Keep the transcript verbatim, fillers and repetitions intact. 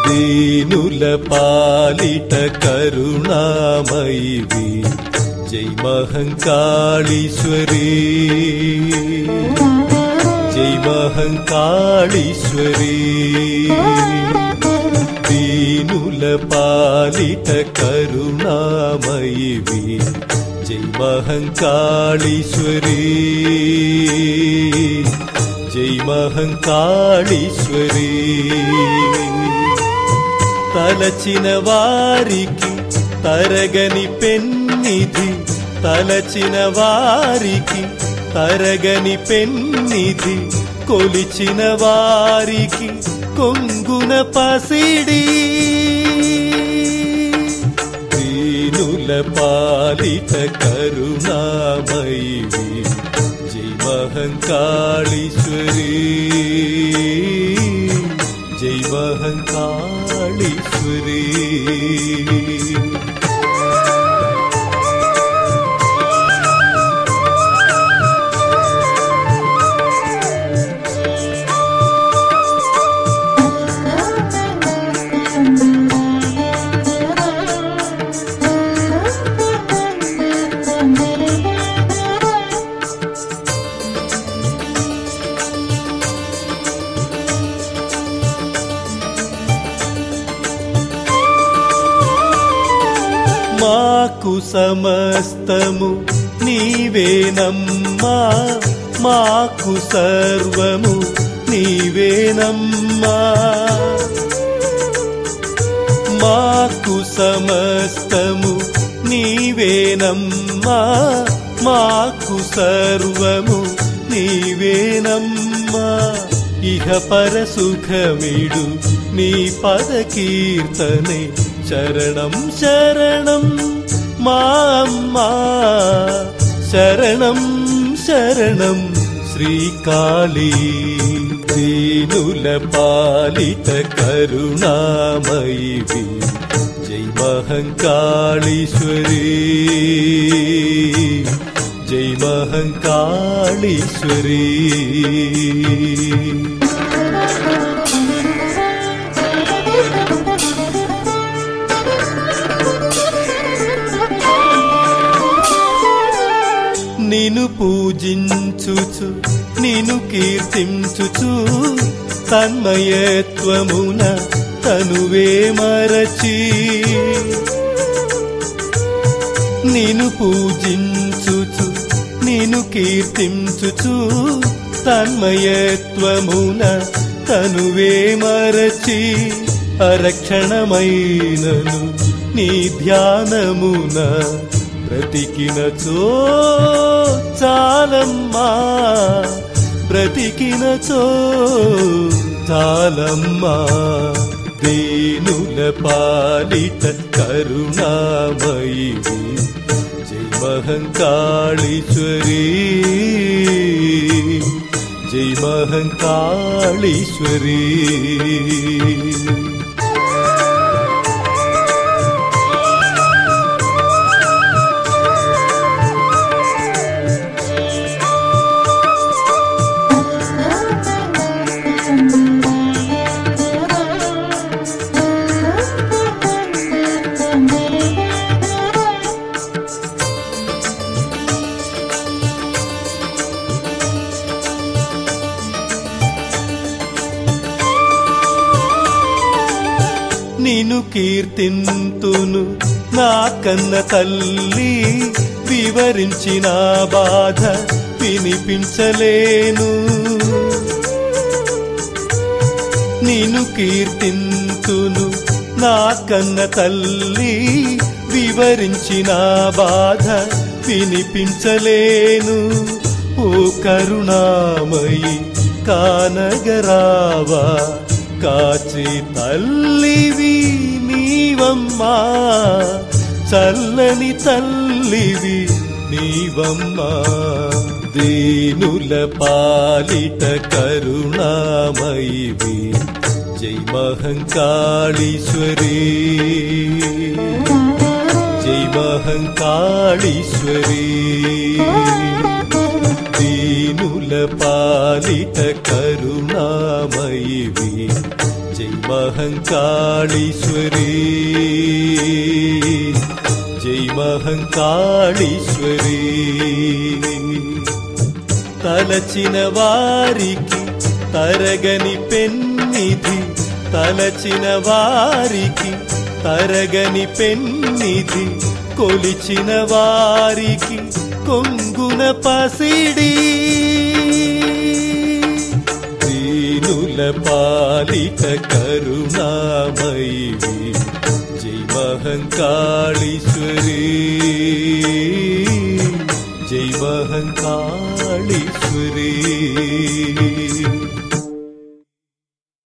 దీనుల పాలిట కరుణామయివి జై మహంకాళీశ్వరీ జై మహంకాళీశ్వరీ దీనుల పాలిట కరుణామయివి జై మహంకాళీశ్వరీ జై మహంకాళీశ్వరీ తలచిన వారికి తరగని పెన్నిధి తలచిన వారికి తరగని పెన్నిధి కొలిచిన వారికి కొంగున పసిడి దీనుల పాలిత కరుణామయివి జై మహంకాళీశ్వరీ జై మహంకాళీశ్వరీ మాకు సమస్తము నీవేనమ్మా మాకు సర్వము నీవేనమ్మా మాకు సమస్తము నీవేనమ్మా మాకు సర్వము నీవేనమ్మా ఇహ పర సుఖమిడు నీ పద కీర్తనే శరణం శరణం మా అమ్మా శరణం శరణం శ్రీకాళీ దీనుల పాలిత కరుణామయివి జై మహంకాళీశ్వరీ జై మహంకాళీశ్వరీ నిను పూజించుచు నిను కీర్తించుచు తన్మయత్వమున తనువే మరచి నిను పూజించుచు నిను కీర్తించుచు తన్మయత్వమున తనువే మరచి అరక్షణమైనను నీ ధ్యానమున బ్రతికినచో చాలమ్మా బ్రతికినచో చాలమ్మా దీనుల పాలిట కరుణామయివి జై మహంకాళీశ్వరీ జై మహంకాళీశ్వరీ నిను కీర్తింతును నా కన్న తల్లి వివరించిన బాధ వినిపించలేను నిను కీర్తింతును నా కన్న తల్లి వివరించిన బాధ వినిపించలేను ఓ కరుణామయి కానగరావా కాచి తల్లివి నీవమ్మా చల్లని తల్లివి నీవమ్మా దీనుల పాలిట కరుణామయివి జై మహంకాళీశ్వరీ జై మహంకాళీశ్వరీ దీనుల పాలిట కరుణామయివి జై మహంకాళీశ్వరీ జై మహంకాళీశ్వరీ. తలచిన వారికి తరగని పెన్నిధి, తలచిన వారికి తరగని పెన్నిధి, కొలిచిన వారికి కొంగున పసిడి. దీనుల పాలిట కరుణామయివి జై మహంకాళీశ్వరీ జై మహంకాళీశ్వరీ.